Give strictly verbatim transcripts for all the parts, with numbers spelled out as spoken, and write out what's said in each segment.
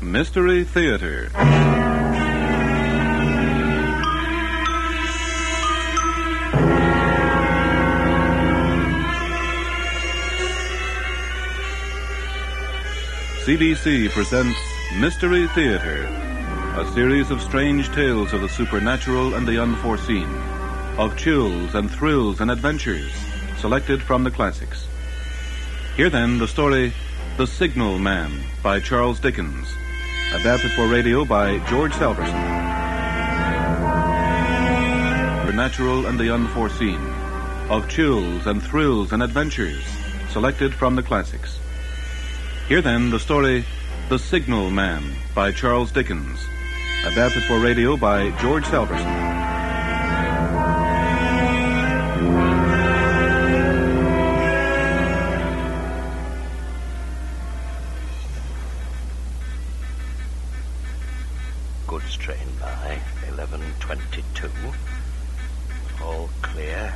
Mystery Theater. C B C presents Mystery Theater, a series of strange tales of the supernatural and the unforeseen, of chills and thrills and adventures, selected from the classics. Here then, the story, The Signal Man, by Charles Dickens, adapted for radio by George Salverson. Supernatural and the unforeseen, of chills and thrills and adventures, selected from the classics. Here then, the story, The Signal Man, by Charles Dickens, adapted for radio by George Salverson. Goods train by eleven twenty-two. All clear.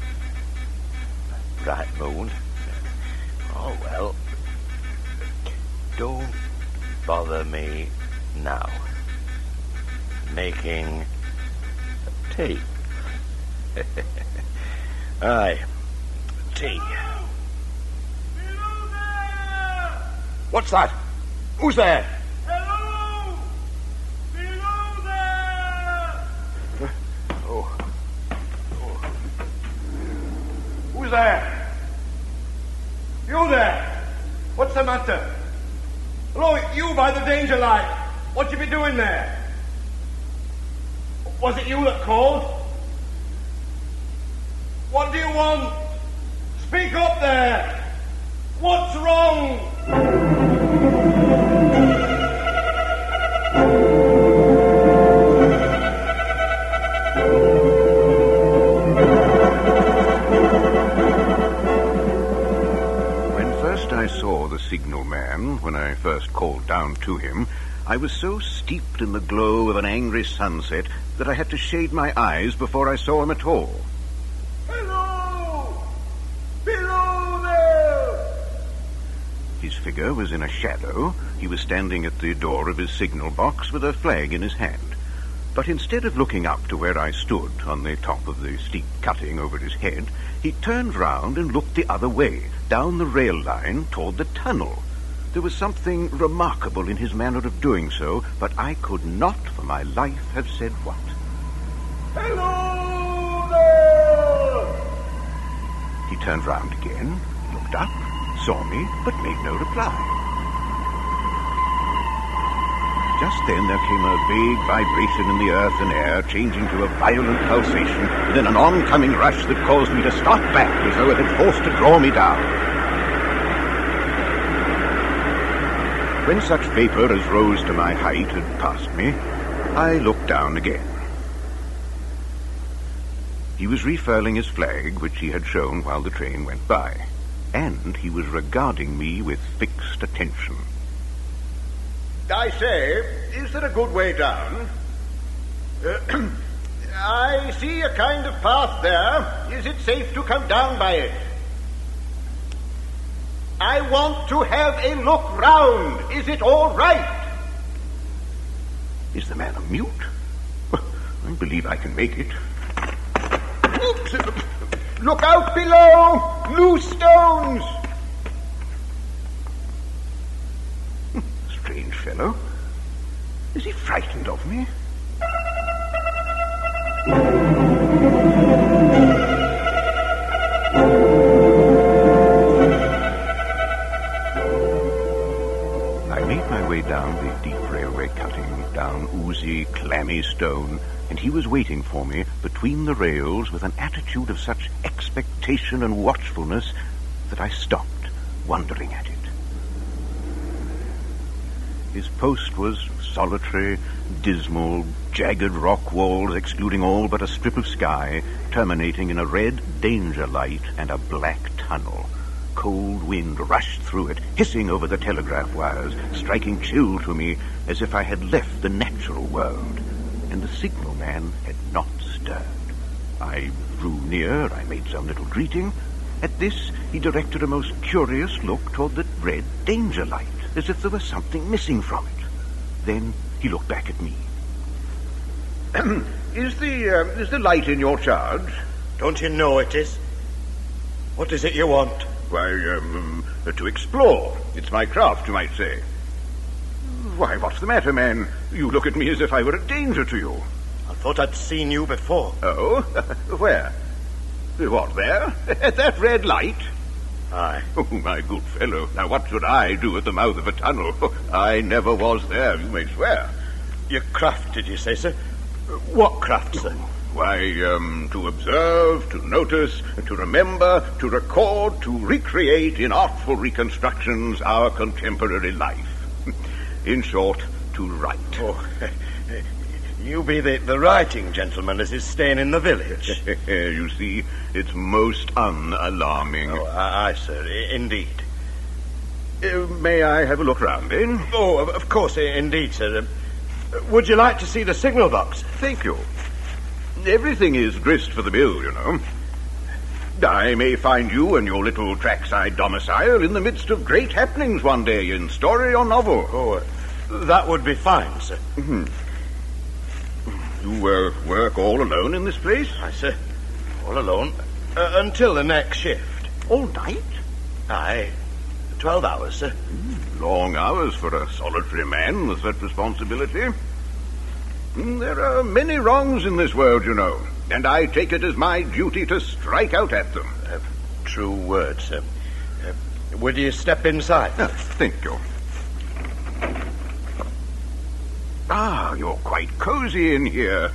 Bright moon. Oh, well. Don't bother me now. Making tea. Aye, tea. Below there! What's that? Who's there? Hello! Below there! Oh. oh. Who's there? You there? What's the matter? Hello, you by the danger light. What you be doing there? Was it you that called? What do you want? Speak up there. What's wrong? I saw the signal man, when I first called down to him, I was so steeped in the glow of an angry sunset that I had to shade my eyes before I saw him at all. Hello! Below there! His figure was in a shadow. He was standing at the door of his signal box with a flag in his hand. But instead of looking up to where I stood on the top of the steep cutting over his head, he turned round and looked the other way, down the rail line toward the tunnel. There was something remarkable in his manner of doing so, but I could not for my life have said what. Hello there! He turned round again, looked up, saw me, but made no reply. Just then there came a vague vibration in the earth and air, changing to a violent pulsation, and then an oncoming rush that caused me to start back as though it had forced to draw me down. When such vapor as rose to my height had passed me, I looked down again. He was refurling his flag, which he had shown while the train went by, and he was regarding me with fixed attention. I say, is there a good way down? Uh, I see a kind of path there. Is it safe to come down by it? I want to have a look round. Is it all right? Is the man a mute? Well, I believe I can make it. Oops. Look out below! Loose stones! Strange fellow. Is he frightened of me? I made my way down the deep railway cutting, down oozy, clammy stone, and he was waiting for me between the rails with an attitude of such expectation and watchfulness that I stopped, wondering at it. His post was solitary, dismal, jagged rock walls excluding all but a strip of sky, terminating in a red danger light and a black tunnel. Cold wind rushed through it, hissing over the telegraph wires, striking chill to me as if I had left the natural world. And the signal man had not stirred. I drew near, I made some little greeting. At this, he directed a most curious look toward the red danger light, as if there was something missing from it. Then he looked back at me. Is the, uh, is the light in your charge? Don't you know it is? What is it you want? Why, um, to explore. It's my craft, you might say. Why, what's the matter, man? You look at me as if I were a danger to you. I thought I'd seen you before. Oh? Where? What, there? At that red light? Aye. Oh, my good fellow. Now, what should I do at the mouth of a tunnel? I never was there, you may swear. Your craft, did you say, sir? What craft, sir? Why, um, to observe, to notice, to remember, to record, to recreate in artful reconstructions our contemporary life. In short, to write. Oh, you be the, the writing gentleman as is staying in the village. You see, it's most unalarming. Oh, aye, sir, I- indeed. Uh, may I have a look round, then? Oh, of, of course, I- indeed, sir. Uh, would you like to see the signal box? Thank you. Everything is grist for the mill, you know. I may find you and your little trackside domicile in the midst of great happenings one day in story or novel. Oh, uh, that would be fine, sir. Mm-hmm. You uh, work all alone in this place? Aye, sir. All alone. Uh, until the next shift. All night? Aye. Twelve hours, sir. Mm, long hours for a solitary man with such responsibility. Mm, there are many wrongs in this world, you know, and I take it as my duty to strike out at them. Uh, true words, sir. Uh, would you step inside? Uh, thank you. Ah, you're quite cozy in here.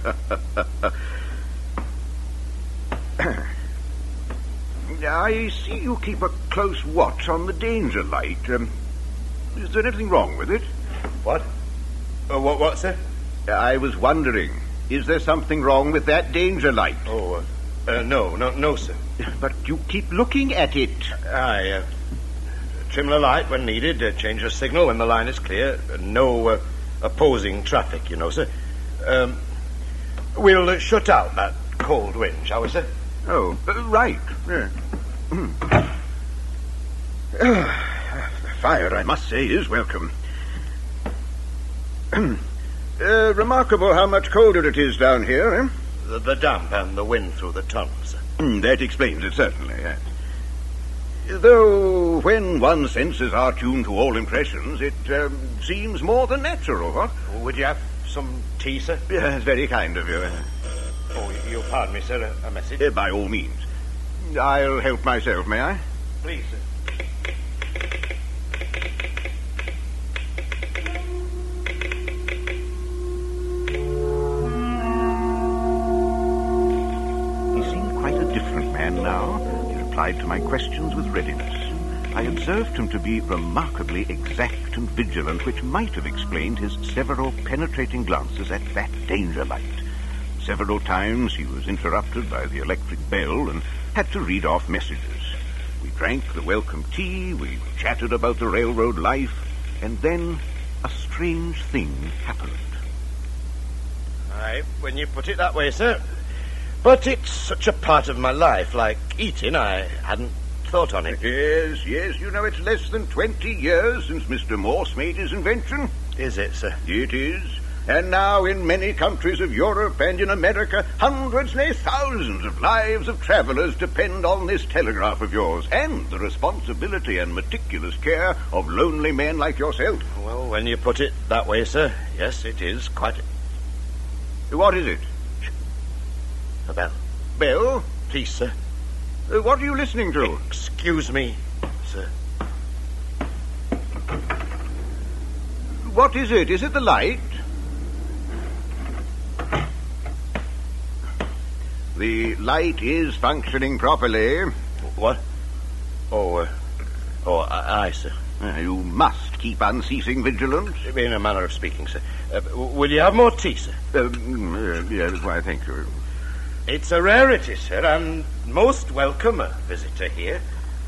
I see you keep a close watch on the danger light. Um, is there anything wrong with it? What? Uh, what, what, sir? I was wondering, is there something wrong with that danger light? Oh, uh, uh, no, no, no, sir. But you keep looking at it. Aye, uh, trim the light when needed, uh, change the signal when the line is clear. Uh, no uh, opposing traffic, you know, sir. Um, we'll uh, shut out that cold wind, shall we, sir? Oh, uh, right. Yeah. The fire, I must say, is welcome. uh, remarkable how much colder it is down here, eh? The, the damp and the wind through the tunnels, sir. Mm, that explains it, certainly, yes. Though, when one's senses are tuned to all impressions, it um, seems more than natural, what? Would you have some tea, sir? Yes, very kind of you. Oh, you'll pardon me, sir, a, a message? Uh, by all means. I'll help myself, may I? Please, sir. He seemed quite a different man now. He replied to my questions with readiness. I observed him to be remarkably exact and vigilant, which might have explained his several penetrating glances at that danger light. Several times he was interrupted by the electric bell and had to read off messages. We drank the welcome tea, we chatted about the railroad life, and then a strange thing happened. Aye, when you put it that way, sir. But it's such a part of my life, like eating, I hadn't thought on it. Yes, yes, you know it's less than twenty years since Mister Morse made his invention. Is it, sir? It is. And now in many countries of Europe and in America, hundreds, nay, thousands of lives of travellers depend on this telegraph of yours, and the responsibility and meticulous care of lonely men like yourself. Well, when you put it that way, sir, yes, it is quite a... What is it? A bell. Bell? Please, sir. Uh, what are you listening to? Excuse me, sir. What is it? Is it the light? The light is functioning properly. What? Oh, uh, oh, aye, aye, sir. Uh, you must keep unceasing vigilance. In a manner of speaking, sir. Uh, w- will you have more tea, sir? Um, uh, yes, why, thank you. It's a rarity, sir, and most welcome a visitor here.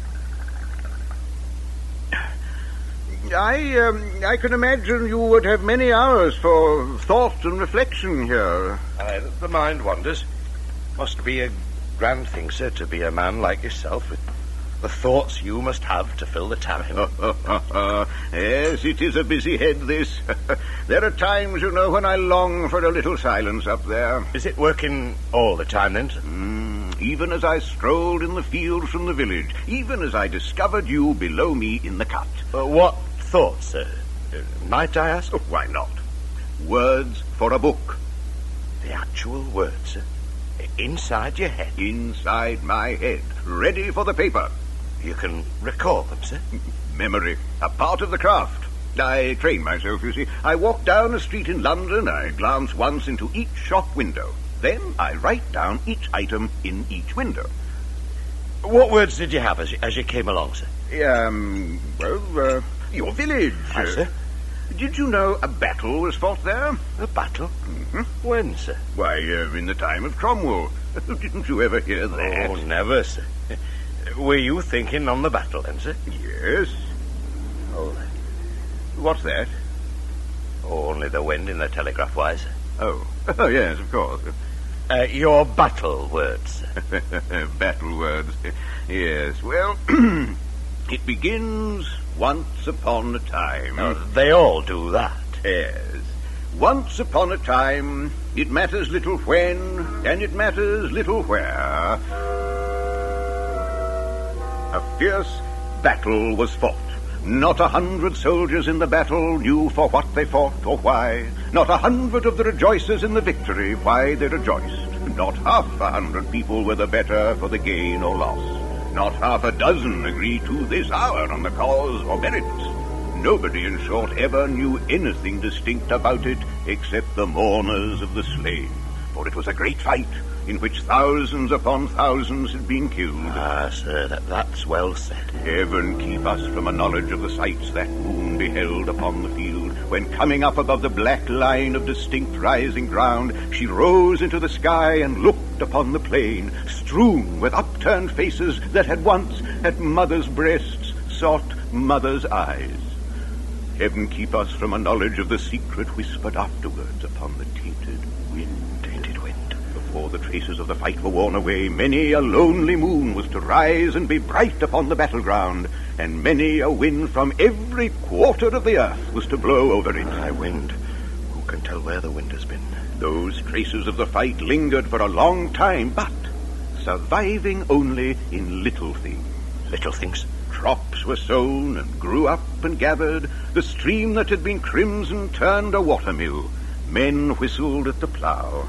I, um, I can imagine you would have many hours for thought and reflection here. Aye, the mind wanders. Must be a grand thing, sir, to be a man like yourself with The thoughts you must have to fill the time. Yes, it is a busy head, this. There are times, you know, when I long for a little silence up there. Is it working all the time, then, sir? Mm, even as I strolled in the fields from the village, even as I discovered you below me in the cut. Uh, what thoughts, sir? Uh, might I ask? Oh, why not? Words for a book. The actual words, sir? Inside your head? Inside my head, ready for the paper. You can recall them, sir? Memory, a part of the craft. I train myself, you see. I walk down a street in London, I glance once into each shop window. Then I write down each item in each window. What words did you have as you, as you came along, sir? Um, well, uh, your village. Aye, sir. Did you know a battle was fought there? A battle? Mm-hmm. When, sir? Why, uh, in the time of Cromwell. Didn't you ever hear that? Oh, never, sir. Were you thinking on the battle, then, sir? Yes. Oh, what's that? Oh, only the wind in the telegraph wire, sir. Oh, oh yes, of course. Uh, your battle words, sir. Battle words. Yes, well, it begins once upon a time. Oh, they all do that. Yes. Once upon a time, it matters little when, and it matters little where. A fierce battle was fought. Not a hundred soldiers in the battle knew for what they fought or why. Not a hundred of the rejoicers in the victory why they rejoiced. Not half a hundred people were the better for the gain or loss. Not half a dozen agree to this hour on the cause or merits. Nobody, in short, ever knew anything distinct about it except the mourners of the slain. For it was a great fight in which thousands upon thousands had been killed. Ah, sir, that, that's well said. Heaven keep us from a knowledge of the sights that moon beheld upon the field, when coming up above the black line of distinct rising ground, she rose into the sky and looked upon the plain, strewn with upturned faces that had once, at mothers' breasts, sought mothers' eyes. Heaven keep us from a knowledge of the secret whispered afterwards upon the tainted wind. Tainted wind. Before the traces of the fight were worn away, many a lonely moon was to rise and be bright upon the battleground, and many a wind from every quarter of the earth was to blow over it. Aye, wind. Who can tell where the wind has been? Those traces of the fight lingered for a long time, but surviving only in little things. Little things? Crops were sown and grew up and gathered. The stream that had been crimson turned a watermill. Men whistled at the plough.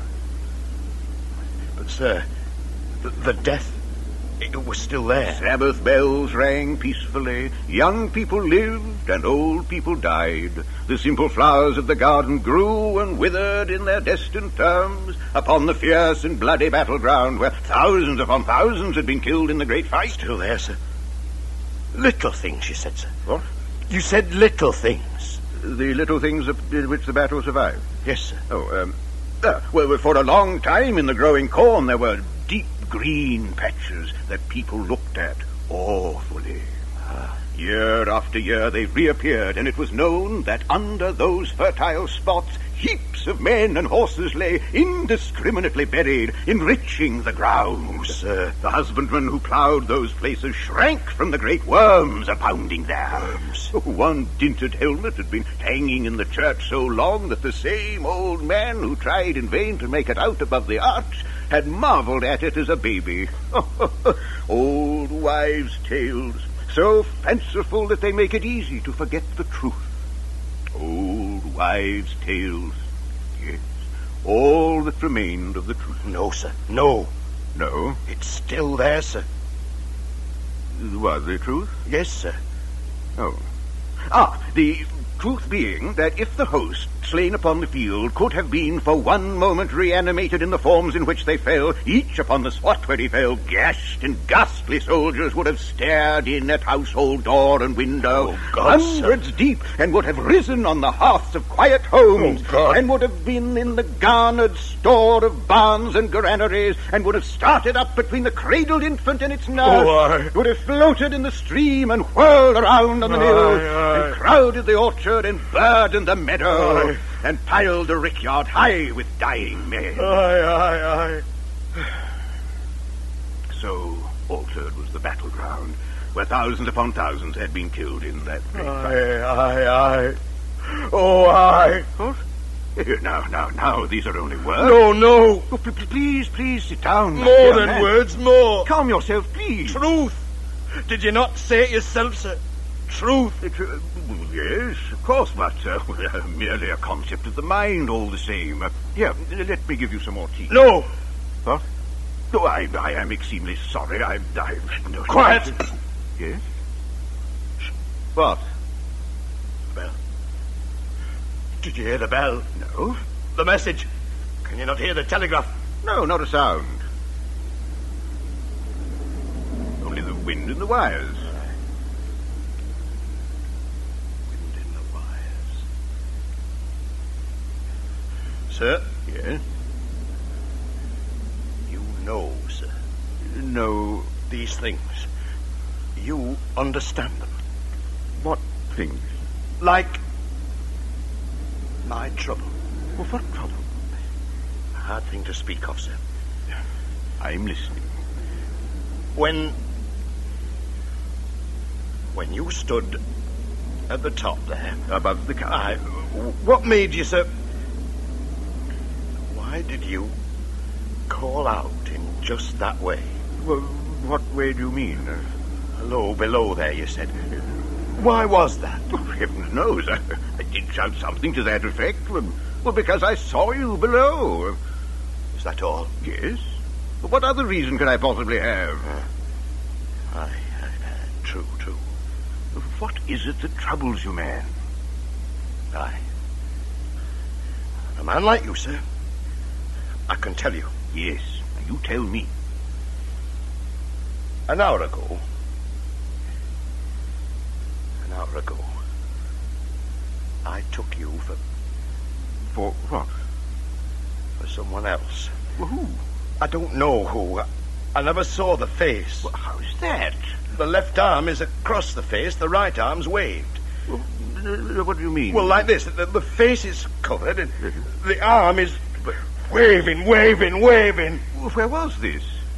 But, sir, the, the death, it was still there. Sabbath bells rang peacefully. Young people lived and old people died. The simple flowers of the garden grew and withered in their destined terms upon the fierce and bloody battleground where thousands upon thousands had been killed in the great fight. Still there, sir. Little things, you said, sir. What? You said little things. The little things in which the battle survived? Yes, sir. Oh, um... Uh, well, for a long time in the growing corn there were deep green patches that people looked at awfully. Ah. Year after year they reappeared, and it was known that under those fertile spots heaps of men and horses lay indiscriminately buried, enriching the ground. Oh, sir. The husbandmen who ploughed those places shrank from the great worms abounding there. Worms? One dinted helmet had been hanging in the church so long that the same old man who tried in vain to make it out above the arch had marvelled at it as a baby. Old wives' tales, so fanciful that they make it easy to forget the truth. Old wives' tales, yes, all that remained of the truth. No, sir, no. No? It's still there, sir. Was the truth? Yes, sir. Oh. Ah, the truth being that if the host slain upon the field could have been for one moment reanimated in the forms in which they fell, each upon the spot where he fell, gashed and ghastly soldiers would have stared in at household door and window, oh, God, hundreds sir. deep, and would have risen on the hearths of quiet homes, oh, God. and would have been in the garnered store of barns and granaries, and would have started up between the cradled infant and its nurse, oh, I... would have floated in the stream and whirled around on the mill, aye, aye. and crowded the orchard and burdened the meadow, aye. and piled the rickyard high with dying men. Aye, aye, aye. So altered was the battleground. where thousands upon thousands had been killed in that great fire. Aye, aye, aye. Oh, aye. What? Here, now, now, now, these are only words. No, no. Oh, p- p- please, please, sit down. my More dear than man. words, more. Calm yourself, please. Truth. Did you not say it yourself, sir? Truth. It, uh, yes, of course, but uh, merely a concept of the mind, all the same. Uh, here, let me give you some more tea. No. What? No, I, I am extremely sorry. I, I, no, Quiet. Yes? What? The bell. Did you hear the bell? No. The message. Can you not hear the telegraph? No, not a sound. Only the wind in the wires. Wind in the wires. Sir? Yes? You know, sir. No. These things. You understand them. What things? Like my trouble. Well, what trouble? A hard thing to speak of, sir. I'm listening. When... When you stood at the top there... Above the car. I... What made you, sir... Why did you call out in just that way? Well, what way do you mean? Uh, Hello, below there, you said. Why was that? oh, heavens knows. I, I did shout something to that effect. Well, well, because I saw you below. Is that all? Yes. But what other reason could I possibly have? Aye, aye, aye. True, true. What is it that troubles you, man? Aye. A man like you, sir. I can tell you. Yes, you tell me. An hour ago... An hour ago... I took you for... For what? for someone else. Well, who? I don't know who. I, I never saw the face. Well, how's that? The left arm is across the face, the right arm's waved. Well, uh, what do you mean? Well, like this. The, the face is covered and the arm is waving, waving, waving. Well, where was this?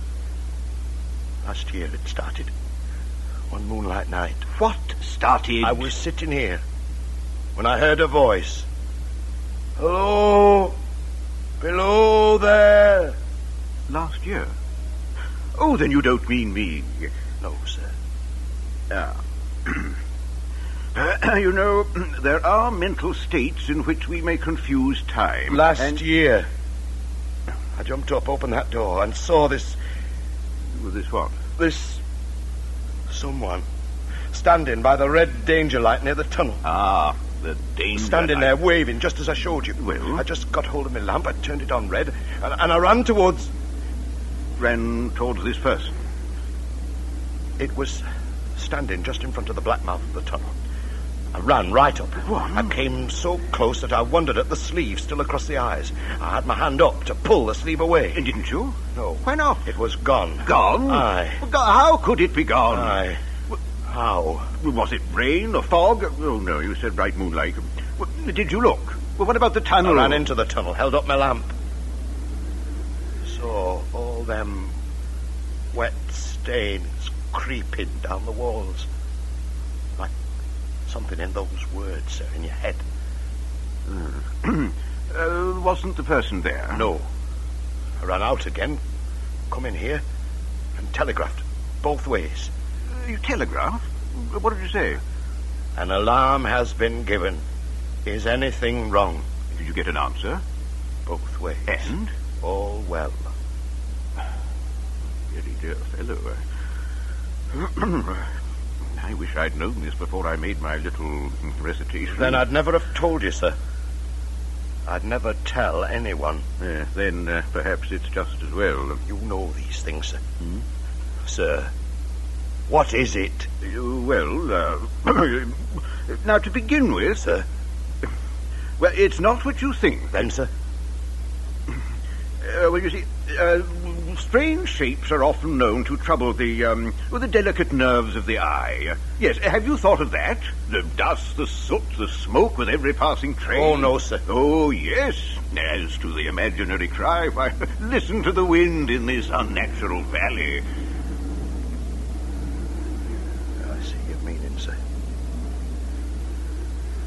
Last year it started. One moonlight night. What started? I was sitting here when I heard a voice. Hello? Below there? Last year. Oh, then you don't mean me. No, sir. Ah. Uh, you know, there are mental states in which we may confuse time. Last and... year. I jumped up, opened that door, and saw this... This what? This... someone standing by the red danger light near the tunnel. Ah, the danger Standing light. there, waving, just as I showed you. Well? I just got hold of my lamp, I turned it on red, and, and I ran towards... Ran towards this person. It was standing just in front of the black mouth of the tunnel. I ran right up. What? I came so close that I wondered at the sleeve still across the eyes. I had my hand up to pull the sleeve away. And didn't you? No. Why not? It was gone. Gone? Aye. Well, go- How could it be gone? Aye. How? Was it rain or fog? Oh, no, you said bright moonlight. Well, did you look? Well, what about the I tunnel? ran into the tunnel, held up my lamp. Saw all them wet stains creeping down the walls. Like something in those words, sir, in your head. Uh, uh, wasn't the person there? No. I ran out again, come in here, and telegraphed both ways. Uh, you telegraphed? What did you say? An alarm has been given. Is anything wrong? Did you get an answer? Both ways. And? All well. Really dear fellow. I wish I'd known this before I made my little recitation. Then I'd never have told you, sir. I'd never tell anyone. Yes, then uh, perhaps it's just as well. You know these things, sir. Hmm? Sir, what is it? Uh, well, uh, now to begin with, Sir? well, it's not what you think. Then, sir? Uh, well, you see, uh, strange shapes are often known to trouble the, um, well, the delicate nerves of the eye. Yes, have you thought of that? The dust, the soot, the smoke with every passing train. Oh, no, sir. Oh, yes. As to the imaginary cry, why, listen to the wind in this unnatural valley.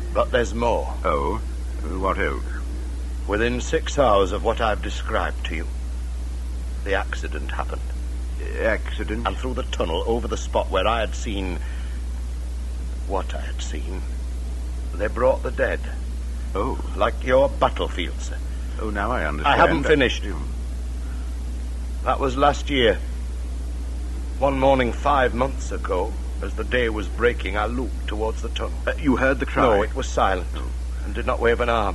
But there's more. Oh? What else? Within six hours of what I've described to you, the accident happened. Accident? And through the tunnel, over the spot where I had seen what I had seen, they brought the dead. Oh. Like your battlefield, sir. Oh, now I understand. I haven't finished. That was last year. One morning five months ago, as the day was breaking, I looked towards the tunnel. Uh, you heard the cry? No, it was silent, and did not wave an arm.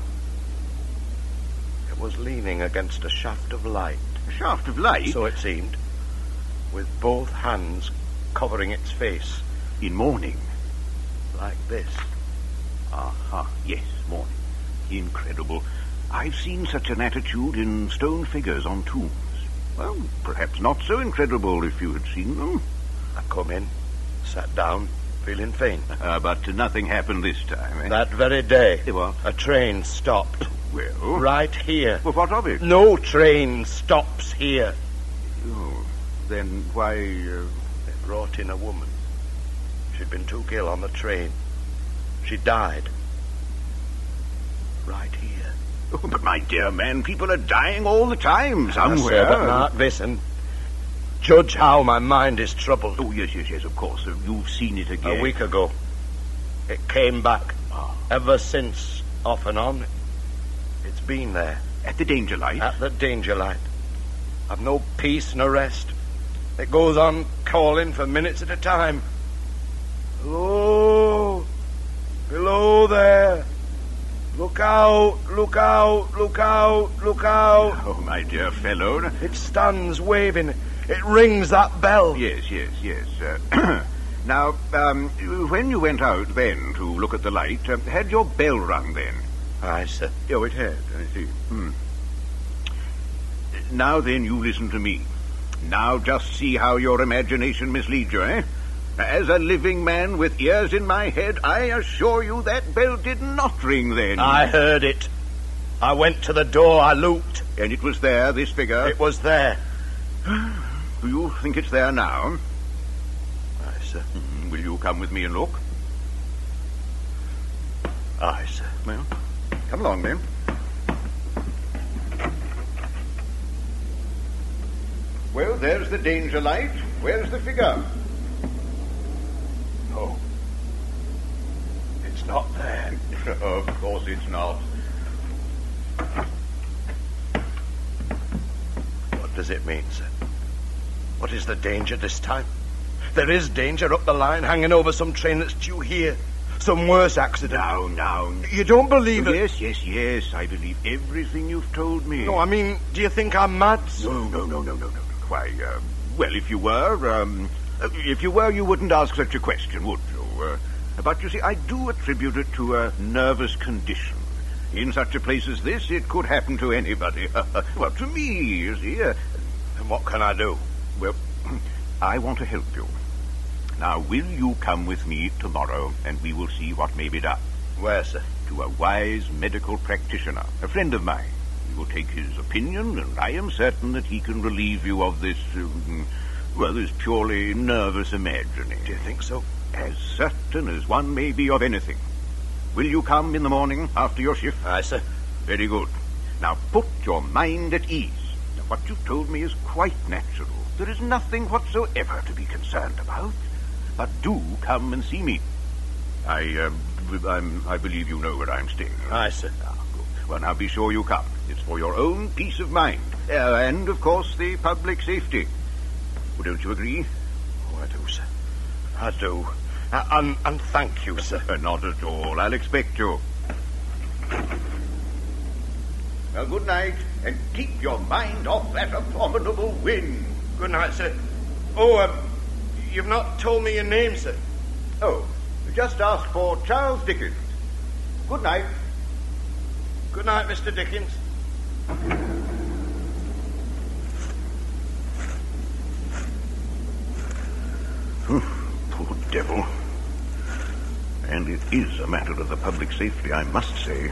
It was leaning against a shaft of light. A shaft of light? So it seemed, with both hands covering its face. In mourning? Like this. Aha, yes, mourning. Incredible. I've seen such an attitude in stone figures on tombs. Well, perhaps not so incredible if you had seen them. I come in, sat down, feeling faint. Uh, but nothing happened this time, eh? That very day, What? a train stopped. Well? Right here. Well, what of it? No train stops here. Oh, then why... Uh... They brought in a woman. She'd been took ill on the train. She died. Right here. Oh, but my dear man, people are dying all the time somewhere. Yes, sir, but not this, and judge how my mind is troubled. Oh, yes, yes, yes, of course. Uh, you've seen it again. A week ago. It came back. Oh. Ever since, off and on, it's been there. At the danger light? At the danger light. I've no peace nor rest. It goes on calling for minutes at a time. Hello, below there. Look out, look out, look out, look out. Oh, my dear fellow. It stands waving. It rings that bell. Yes, yes, yes. Uh, now, um, when you went out then to look at the light, uh, had your bell rung then? Aye, sir. Oh, it had, I see. Hmm. Now then, you listen to me. Now just see how your imagination misleads you, eh? As a living man with ears in my head, I assure you that bell did not ring then. I heard it. I went to the door, I looked. And it was there, this figure? It was there. Do you think it's there now? Aye, sir. Mm, will you come with me and look? Aye, sir. Well, come along then. Well, there's the danger light. Where's the figure? No. It's not there. Of course it's not. What does it mean, sir? What is the danger this time? There is danger up the line, hanging over some train that's due here. Some worse accident. Now, now. You don't believe it? Yes, yes, yes. I believe everything you've told me. No, I mean, do you think I'm mad? No, no, no, no, no, no. Why, uh, well, if you were, um, if you were, you wouldn't ask such a question, would you? Uh, but you see, I do attribute it to a nervous condition. In such a place as this, it could happen to anybody. Well, to me, you see. Uh, and what can I do? Well, I want to help you. Now, will you come with me tomorrow, and we will see what may be done? Where, sir? To a wise medical practitioner, a friend of mine. We will take his opinion, and I am certain that he can relieve you of this, um, well, this purely nervous imagining. Do you think so? As certain as one may be of anything. Will you come in the morning after your shift? Aye, sir. Very good. Now, put your mind at ease. Now, what you've told me is quite natural. There is nothing whatsoever to be concerned about. But do come and see me. I, uh, I'm, I believe you know where I'm staying. Aye, sir. Ah, good. Well, now be sure you come. It's for your own peace of mind. Uh, and, of course, the public safety. Well, don't you agree? Oh, I do, sir. I do. Uh, and, and thank you, sir. Not at all. I'll expect you. Well, good night, and keep your mind off that abominable wind. Good night, sir. Oh, um, you've not told me your name, sir. Oh, just ask for Charles Dickens. Good night. Good night, Mister Dickens. Poor devil. And it is a matter of the public safety, I must say.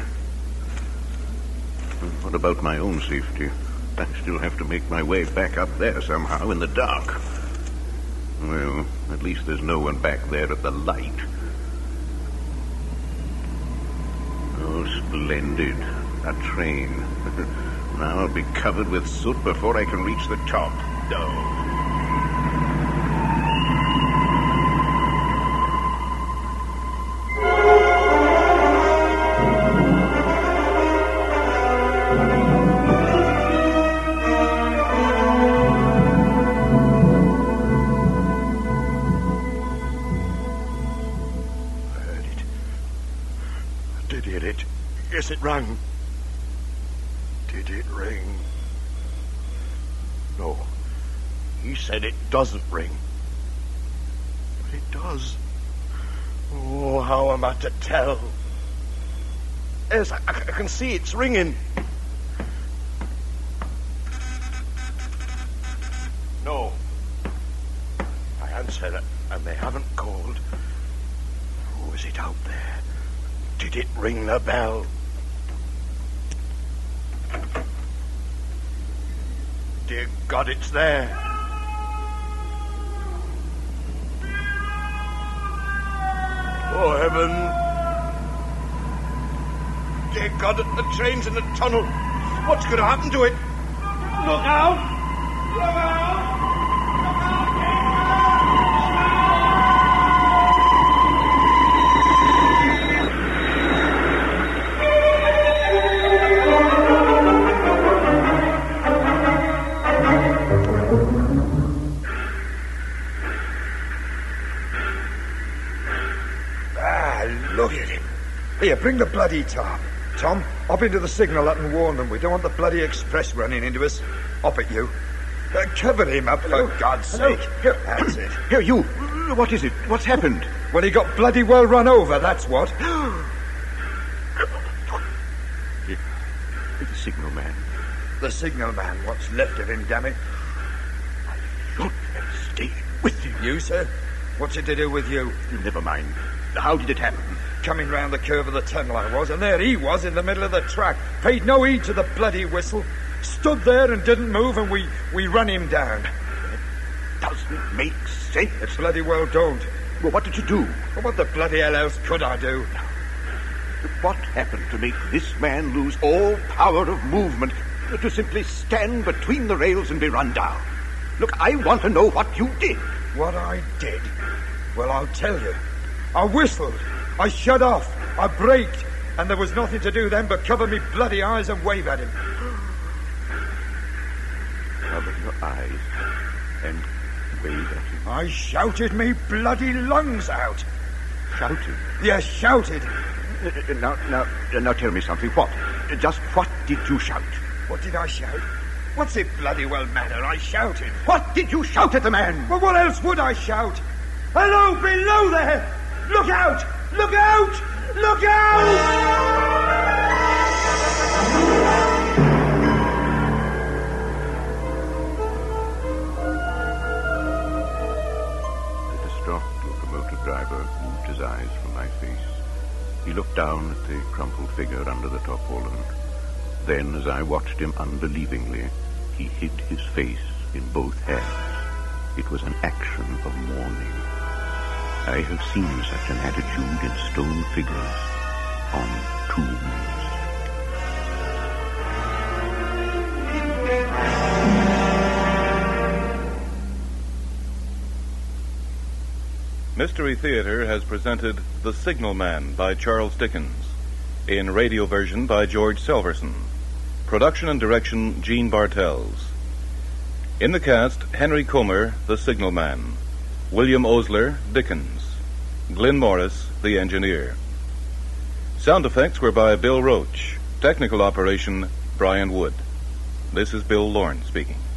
What about my own safety? I still have to make my way back up there somehow in the dark. Well, at least there's no one back there at the light. Splendid. A train. Now I'll be covered with soot before I can reach the top. Oh. Yes, it rang. Did it ring? No. He said it doesn't ring. But it does. Oh, how am I to tell? Yes, I, I can see it's ringing. No. I answer and they haven't called. Who is it out there? Did it ring the bell? Dear God, it's there. Oh, heaven. Dear God, the train's in the tunnel. What's going to happen to it? Look out! Look out! Look at him. Here, bring the bloody tarp. Tom, up into the signal hut and warn them. We don't want the bloody express running into us. Up at you. Uh, cover him up, for God's Hello. sake. Here. That's it. Here, you. What is it? What's happened? Well, he got bloody well run over, that's what. the, the signal man. The signal man. What's left of him, damn it. I should have stayed with him. You, sir? What's it to do with you? Never mind. How did it happen? Coming round the curve of the tunnel I was, and there he was in the middle of the track. Paid no heed to the bloody whistle. Stood there and didn't move, and we, we run him down. Doesn't make sense. It's bloody well don't. Well, what did you do? Well, what the bloody hell else could I do? What happened to make this man lose all power of movement, to simply stand between the rails and be run down? Look, I want to know what you did. What I did? Well, I'll tell you. I whistled. I shut off. I braked. And there was nothing to do then but cover me bloody eyes and wave at him. Cover your eyes and wave at him. I shouted me bloody lungs out. Shouted? Yes, shouted. Uh, now, now, uh, now tell me something. What? Uh, just what did you shout? What did I shout? What's it bloody well matter? I shouted. What did you shout at the man? Well, what else would I shout? Hello, below there! Look out! Look out! Look out! The distraught locomotive driver moved his eyes from my face. He looked down at the crumpled figure under the tarpaulin. Then, as I watched him unbelievingly, he hid his face in both hands. It was an action of mourning. I have seen such an attitude in stone figures on tombs. Mystery Theater has presented The Signal Man by Charles Dickens, in radio version by George Selverson. Production and direction, Gene Bartels. In the cast, Henry Comer, the Signal Man. William Osler, Dickens. Glenn Morris, the engineer. Sound effects were by Bill Roach. Technical operation, Brian Wood. This is Bill Lorne speaking.